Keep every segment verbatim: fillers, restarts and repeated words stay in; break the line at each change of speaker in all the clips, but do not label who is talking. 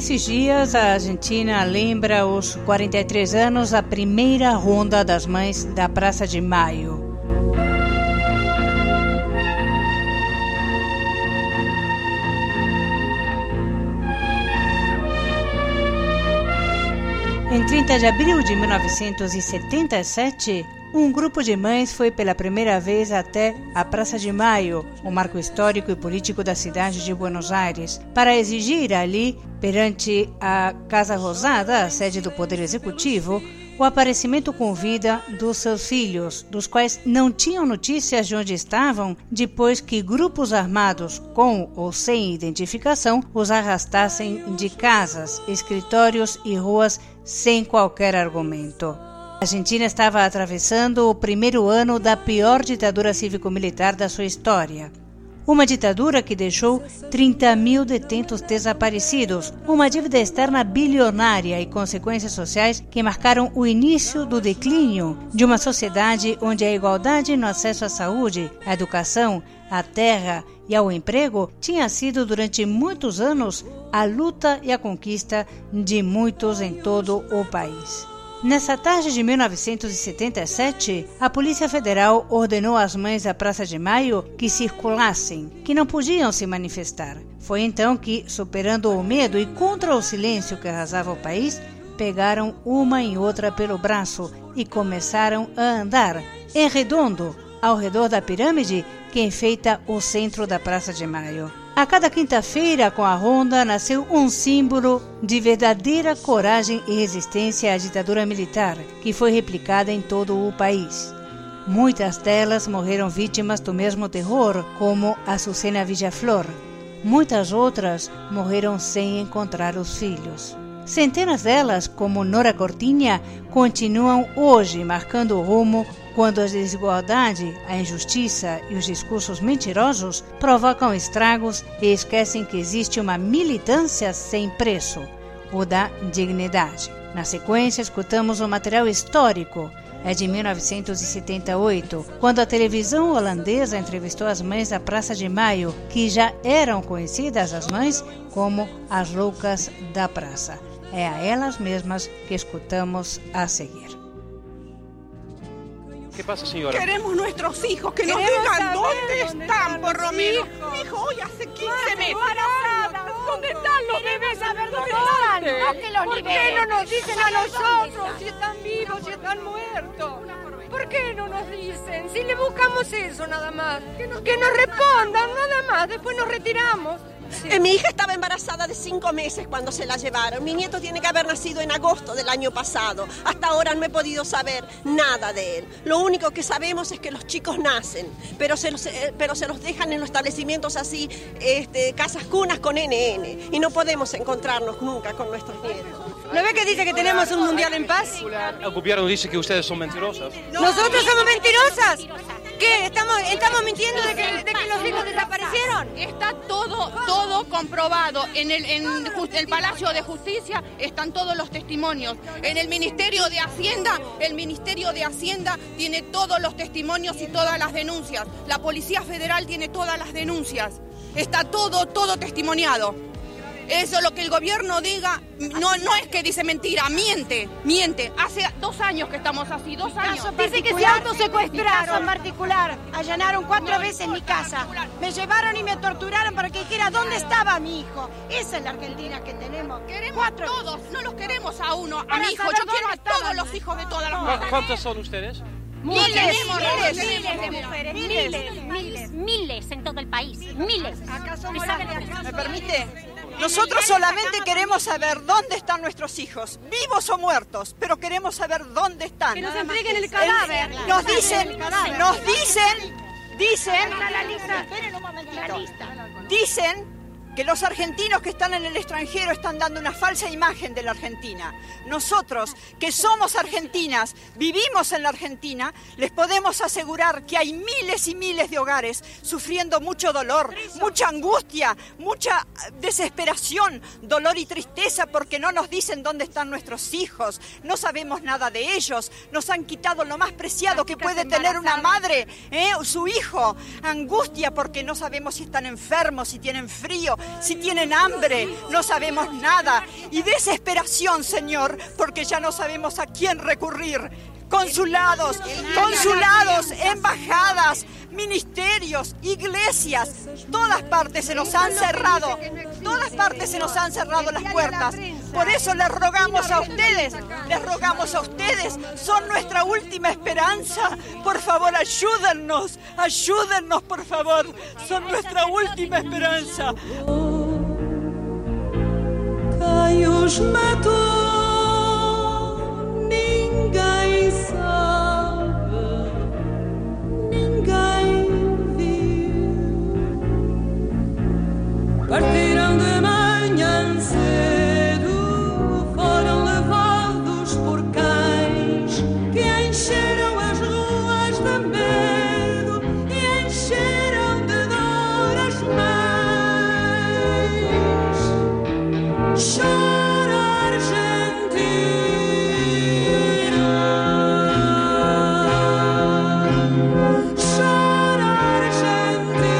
Nesses dias, a Argentina lembra os quarenta e três anos da primeira Ronda das Mães da Praça de Maio. Em trinta de abril de mil novecentos e setenta e sete, um grupo de mães foi pela primeira vez até a Praça de Maio, o marco histórico e político da cidade de Buenos Aires, para exigir ali, perante a Casa Rosada, a sede do Poder Executivo, o aparecimento com vida dos seus filhos, dos quais não tinham notícias de onde estavam depois que grupos armados, com ou sem identificação, os arrastassem de casas, escritórios e ruas sem qualquer argumento. A Argentina estava atravessando o primeiro ano da pior ditadura cívico-militar da sua história. Uma ditadura que deixou trinta mil detentos desaparecidos, uma dívida externa bilionária e consequências sociais que marcaram o início do declínio de uma sociedade onde a igualdade no acesso à saúde, à educação, à terra e ao emprego tinha sido durante muitos anos a luta e a conquista de muitos em todo o país. Nessa tarde de mil novecentos e setenta e sete, a Polícia Federal ordenou às mães da Praça de Maio que circulassem, que não podiam se manifestar. Foi então que, superando o medo e contra o silêncio que arrasava o país, pegaram uma em outra pelo braço e começaram a andar, em redondo, ao redor da pirâmide que enfeita o centro da Praça de Maio. A cada quinta-feira, com a ronda, nasceu um símbolo de verdadeira coragem e resistência à ditadura militar, que foi replicada em todo o país. Muitas delas morreram vítimas do mesmo terror, como Azucena Villaflor. Muitas outras morreram sem encontrar os filhos. Centenas delas, como Nora Cortiña, continuam hoje marcando o rumo quando a desigualdade, a injustiça e os discursos mentirosos provocam estragos e esquecem que existe uma militância sem preço, o da dignidade. Na sequência, escutamos um material histórico. É de mil novecentos e setenta e oito, quando a televisão holandesa entrevistou as mães da Praça de Maio, que já eram conhecidas as mães como as loucas da praça. É a elas mesmas que escutamos a seguir.
¿Qué pasa, señora?
Queremos nuestros hijos, que nos digan dónde están, por lo menos. Mi hijo hoy hace quince meses. ¿Dónde están los bebés? A ver dónde están.
No, que los
¿Por qué no nos dicen a nosotros si están vivos, si están muertos? ¿Por qué no nos dicen? Si le buscamos eso nada más. Que nos, que nos respondan nada más, después nos retiramos. Sí. Eh, mi hija estaba embarazada de cinco meses cuando se la llevaron. Mi nieto tiene que haber nacido en agosto del año pasado. Hasta ahora no he podido saber nada de él. Lo único que sabemos es que los chicos nacen, pero se los, eh, pero se los dejan en los establecimientos así, este, casas cunas con N N. Y no podemos encontrarnos nunca con nuestros nietos.
¿No ve que dice que tenemos un mundial en paz?
El gobierno dice que ustedes son mentirosas.
¿Nosotros somos mentirosas? ¿Qué? ¿Estamos, estamos mintiendo de que, de que los hijos desaparecieron?
Está todo, todo comprobado. En el, en el Palacio de Justicia están todos los testimonios. En el Ministerio de Hacienda, el Ministerio de Hacienda tiene todos los testimonios y todas las denuncias. La Policía Federal tiene todas las denuncias. Está todo, todo testimoniado. Eso, lo que el gobierno diga, no, no es que dice mentira, miente, miente. Hace dos años que estamos así, dos años.
Dice que se autosecuestraron. Caso en particular, allanaron cuatro veces mi casa. Me llevaron y me torturaron para que dijera dónde estaba mi hijo. Esa es la Argentina que tenemos.
Queremos
cuatro.
todos, no los queremos a uno, a mi hijo. Yo quiero a todos los hijos de todas las mujeres.
¿Cuántos son ustedes?
Miles,
miles,
miles,
miles,
miles
de mujeres, miles, miles, miles,
miles en todo el país, miles.
Acá somos
¿Me permite? Nosotros solamente queremos saber dónde están nuestros hijos, vivos o muertos, pero queremos saber dónde están.
Que nos entreguen el cadáver.
El, nos dicen, nos dicen, dicen,
la lista.
esperen un momentito, dicen que los argentinos que están en el extranjero están dando una falsa imagen de la Argentina. Nosotros, que somos argentinas, vivimos en la Argentina, les podemos asegurar que hay miles y miles de hogares sufriendo mucho dolor, mucha angustia, mucha desesperación, dolor y tristeza porque no nos dicen dónde están nuestros hijos, no sabemos nada de ellos, nos han quitado lo más preciado que puede tener una madre, ¿eh? Su hijo, angustia porque no sabemos si están enfermos, si tienen frío,
si tienen hambre, no sabemos nada. Y desesperación, Señor, porque ya no sabemos a quién recurrir. Consulados, consulados, embajadas, ministerios, iglesias, todas partes se nos han cerrado, todas partes se nos han cerrado las puertas. Por eso les rogamos a ustedes, les rogamos a ustedes, son nuestra última esperanza. Por favor, ayúdennos, ayúdennos, por favor, son nuestra última esperanza.
Caios matou, ninguém sabe, ninguém viu. Partiram de manhã cedo, foram levados por cães que encheram as ruas de medo e encheram de dor as mães. Chora Argentina, chora Argentina.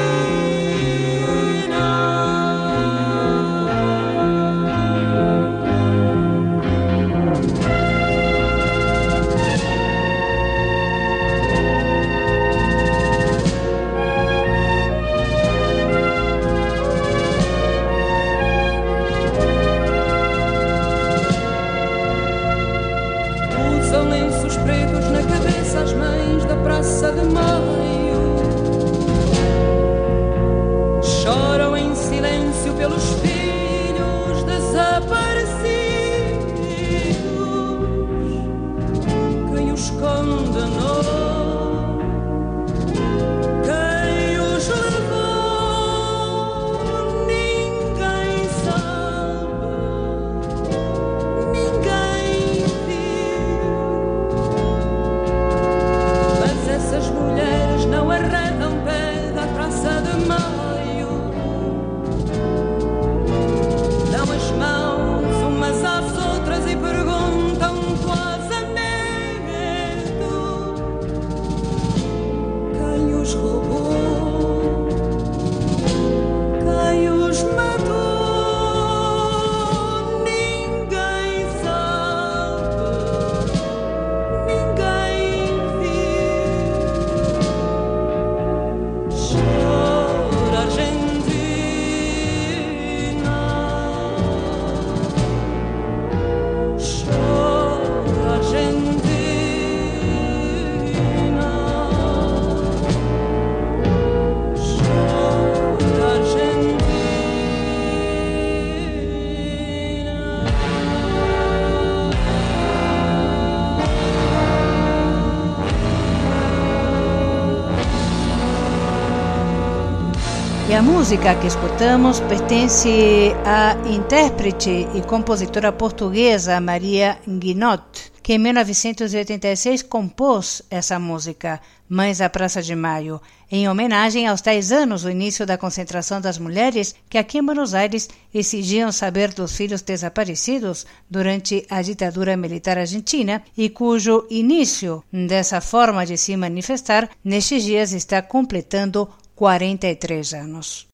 Usam lenços pretos na cabeça as mães da Praça de Maio. Choram em silêncio pelos filhos desaparecidos. Quem os condenou, quem os levou, ninguém sabe, ninguém viu. Mas essas mulheres não arredam pé da Praça de Maio. Dão as mãos umas às outras e perguntam quase a medo: quem os roubou, quem os matou, ninguém sabe, ninguém viu. Chora Argentina, chora Argentina, chora Argentina.
E a música que escutamos pertence à intérprete e compositora portuguesa Maria Guinot, que em mil novecentos e oitenta e seis compôs essa música, Mães da Praça de Maio, em homenagem aos dez anos do início da concentração das mulheres que aqui em Buenos Aires exigiam saber dos filhos desaparecidos durante a ditadura militar argentina e cujo início dessa forma de se manifestar nestes dias está completando quarenta e três anos.